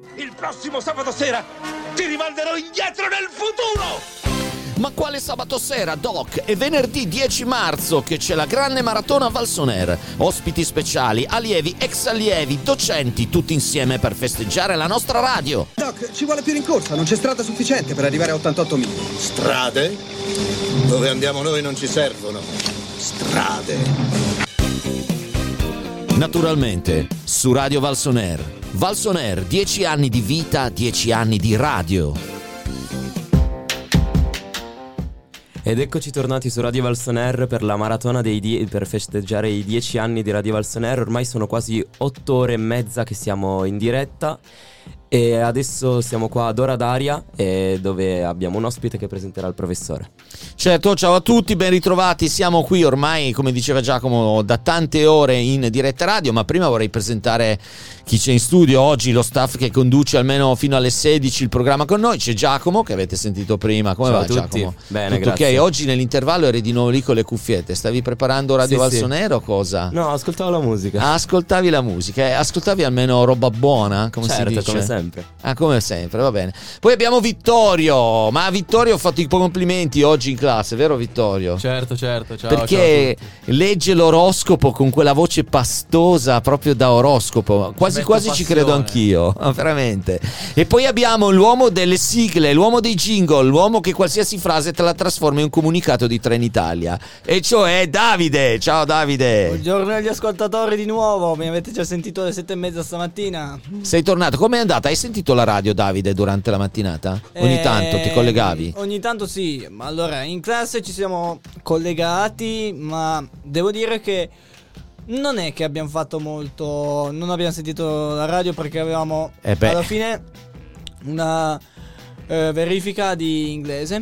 Il prossimo sabato sera ti rimanderò indietro nel futuro! Ma quale sabato sera, Doc? È venerdì 10 marzo che c'è la grande maratona Valsoner. Ospiti speciali, allievi, ex allievi, docenti, tutti insieme per festeggiare la nostra radio. Doc, ci vuole più rincorsa, non c'è strada sufficiente per arrivare a 88 miglia. Strade? Dove andiamo noi non ci servono. Strade. Naturalmente, su Radio Valsoner. Valsoner, 10 anni di vita, 10 anni di radio. Ed eccoci tornati su Radio Valsoner per la maratona per festeggiare i 10 anni di Radio Valsoner. Ormai sono quasi 8 ore e mezza che siamo in diretta e adesso siamo qua ad Ora d'Aria dove abbiamo un ospite che presenterà il professore. Certo, ciao a tutti, ben ritrovati. Siamo qui ormai, come diceva Giacomo, da tante ore in diretta radio, ma prima vorrei presentare chi c'è in studio oggi, lo staff che conduce almeno fino alle 16 il programma con noi. C'è Giacomo, che avete sentito prima. Come ciao va, a tutti? Giacomo? Bene, tutto grazie. ok? Oggi nell'intervallo eri di nuovo lì con le cuffiette. Stavi preparando Radio Sì, Valsoner o cosa? No, ascoltavo la musica. Ah, ascoltavi la musica, ascoltavi almeno roba buona, come certo, si dice? come sempre. Ah, come sempre, va bene. Poi abbiamo Vittorio, ma a Vittorio ho fatto i complimenti oggi in classe, vero Vittorio? Certo, ciao. Perché legge l'oroscopo con quella voce pastosa proprio da oroscopo. Quasi ci credo anch'io, veramente. E poi abbiamo l'uomo delle sigle, l'uomo dei jingle, l'uomo che qualsiasi frase te la trasforma in un comunicato di Trenitalia. E cioè Davide. Ciao Davide. Buongiorno agli ascoltatori di nuovo. Mi avete già sentito alle 7:30 stamattina? Sei tornato, com'è andata? Hai sentito la radio, Davide, durante la mattinata? Ogni tanto ti collegavi? Ogni tanto sì. Ma allora, in classe ci siamo collegati, ma devo dire che non è che abbiamo fatto molto. Non abbiamo sentito la radio perché avevamo alla fine una verifica di inglese.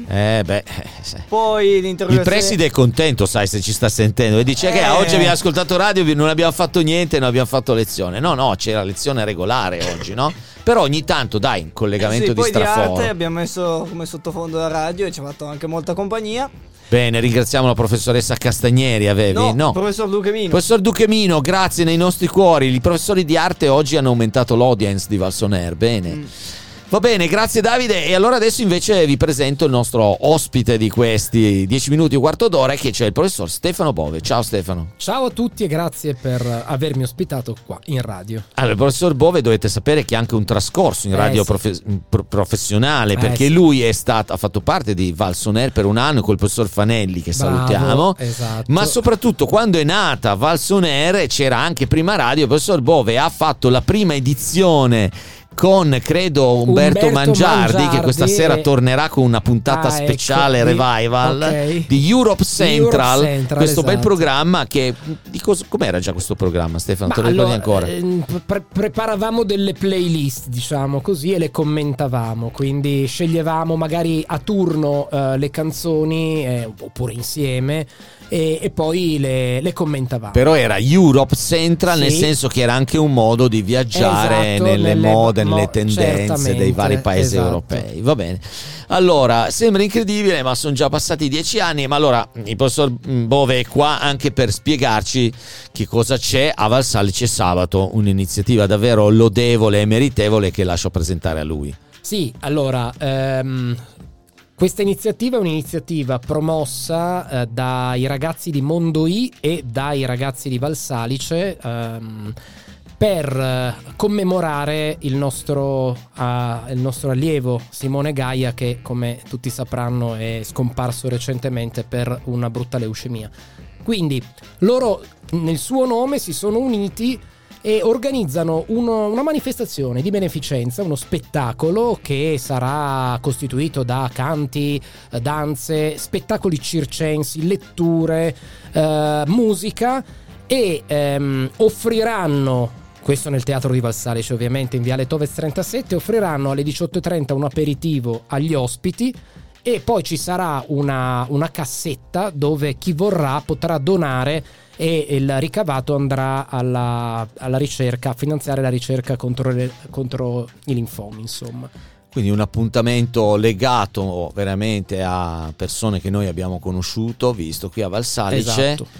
Poi l'interrogazione. Il preside è contento, sai, se ci sta sentendo, e dice che oggi abbiamo ascoltato radio, non abbiamo fatto niente, non abbiamo fatto lezione. No, c'era lezione regolare oggi, no? Però ogni tanto dai, un collegamento di straforo. Poi di arte abbiamo messo come sottofondo la radio e ci ha fatto anche molta compagnia. Bene, ringraziamo la professoressa Castagneri, avevi? No. Professor Duchemino. Professor Duchemino, grazie nei nostri cuori. I professori di arte oggi hanno aumentato l'audience di Valsoner, bene. Va bene, grazie Davide. E allora adesso invece vi presento il nostro ospite di questi 10 minuti e un quarto d'ora, che c'è il professor Stefano Bove. Ciao Stefano. Ciao a tutti e grazie per avermi ospitato qua in radio. Allora, il professor Bove dovete sapere che ha anche un trascorso in radio professionale, perché lui ha fatto parte di Valsoner per un anno col professor Fanelli, che salutiamo. Esatto. Ma soprattutto quando è nata Valsoner c'era anche Prima Radio. Il professor Bove ha fatto la prima edizione con, credo, Umberto Mangiardi, che questa sera tornerà con una puntata speciale, revival di Europe Central, questo bel programma che com'era già questo programma, Stefano? Te lo ricordi ancora? Preparavamo delle playlist, diciamo così, e le commentavamo, quindi sceglievamo magari a turno le canzoni oppure insieme e poi le commentavamo. Però era Europe Central, nel senso che era anche un modo di viaggiare nelle mode, nelle tendenze dei vari paesi europei. Va bene. Allora, sembra incredibile, ma sono già passati 10 anni. Ma allora il professor Bove è qua anche per spiegarci che cosa c'è a Valsalice sabato, un'iniziativa davvero lodevole e meritevole che lascio presentare a lui. Sì, allora questa iniziativa è un'iniziativa promossa dai ragazzi di Mondoi e dai ragazzi di Valsalice per commemorare il nostro allievo Simone Gaia, che come tutti sapranno è scomparso recentemente per una brutta leucemia. Quindi loro nel suo nome si sono uniti e organizzano una manifestazione di beneficenza, uno spettacolo che sarà costituito da canti, danze, spettacoli circensi, letture, musica, e offriranno, questo nel teatro di Valsalice ovviamente in Viale Tovez 37, offriranno alle 18:30 un aperitivo agli ospiti. E poi ci sarà una cassetta dove chi vorrà potrà donare, e il ricavato andrà alla ricerca, a finanziare la ricerca contro i linfomi, insomma. Quindi un appuntamento legato veramente a persone che noi abbiamo conosciuto, visto qui a Valsalice. Esatto.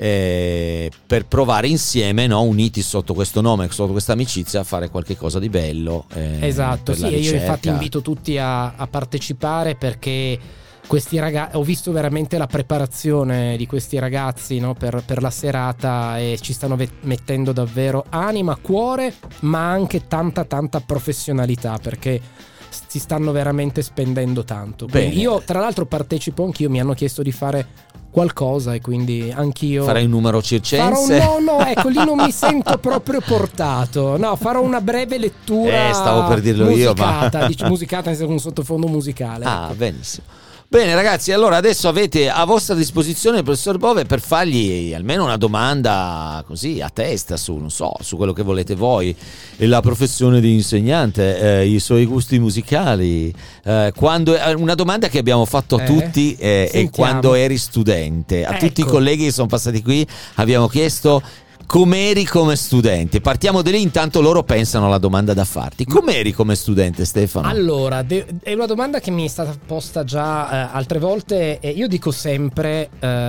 per provare insieme, no, uniti sotto questo nome, sotto questa amicizia, a fare qualche cosa di bello. Esatto, sì, e io infatti invito tutti a partecipare, perché questi ragazzi, ho visto veramente la preparazione di questi ragazzi, no, per la serata, e ci stanno mettendo davvero anima, cuore, ma anche tanta professionalità, perché si stanno veramente spendendo tanto. Io tra l'altro partecipo anch'io, mi hanno chiesto di fare qualcosa e quindi anch'io farai un numero circense. No, ecco, lì non mi sento proprio portato. No, farò una breve lettura stavo per dirlo musicata, io, ma musicata nel senso, un sottofondo musicale, ecco. Benissimo. Bene ragazzi, allora adesso avete a vostra disposizione il professor Bove per fargli almeno una domanda così a testa su, non so, su quello che volete voi, la professione di insegnante, i suoi gusti musicali, una domanda che abbiamo fatto a tutti e quando eri studente, a tutti i colleghi che sono passati qui abbiamo chiesto: com'eri come studente? Partiamo da lì, intanto loro pensano alla domanda da farti. Com'eri come studente, Stefano? Allora, è una domanda che mi è stata posta già altre volte, e io dico sempre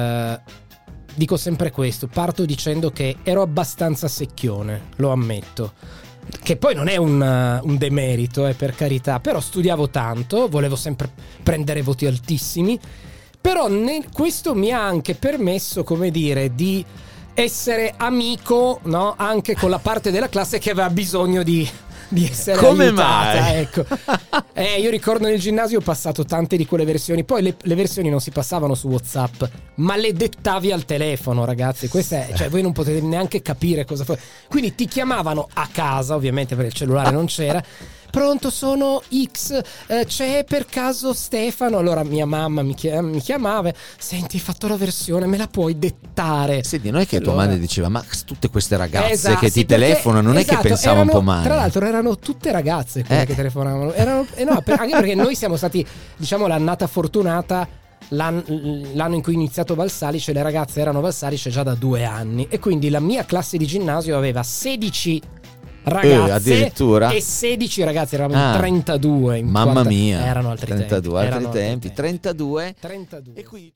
questo. Parto dicendo che ero abbastanza secchione, lo ammetto. Che poi non è un demerito, per carità, però studiavo tanto, volevo sempre prendere voti altissimi, però questo mi ha anche permesso, come dire, di essere amico, no? Anche con la parte della classe che aveva bisogno di essere come aiutata, mai? Ecco. Io ricordo nel ginnasio ho passato tante di quelle versioni. Poi le versioni non si passavano su WhatsApp, ma le dettavi al telefono, ragazzi. Cioè voi non potete neanche capire cosa fa. Quindi ti chiamavano a casa, ovviamente, perché il cellulare non c'era. Pronto, sono X, c'è per caso Stefano? Allora mia mamma mi chiamava: senti, hai fatto la versione, me la puoi dettare? Senti, non è che tua madre diceva: ma tutte queste ragazze che ti telefonano, non è che pensava un po' male? Tra l'altro erano tutte ragazze quelle che telefonavano, anche perché noi siamo stati, diciamo, l'annata fortunata, l'anno in cui ho iniziato Valsalice. Le ragazze erano Valsalice già da 2 anni, e quindi la mia classe di ginnasio aveva 16 ragazze addirittura, e 16 ragazzi, eravamo 32 mamma mia, erano altri 32 tempi. altri tempi, 32. E qui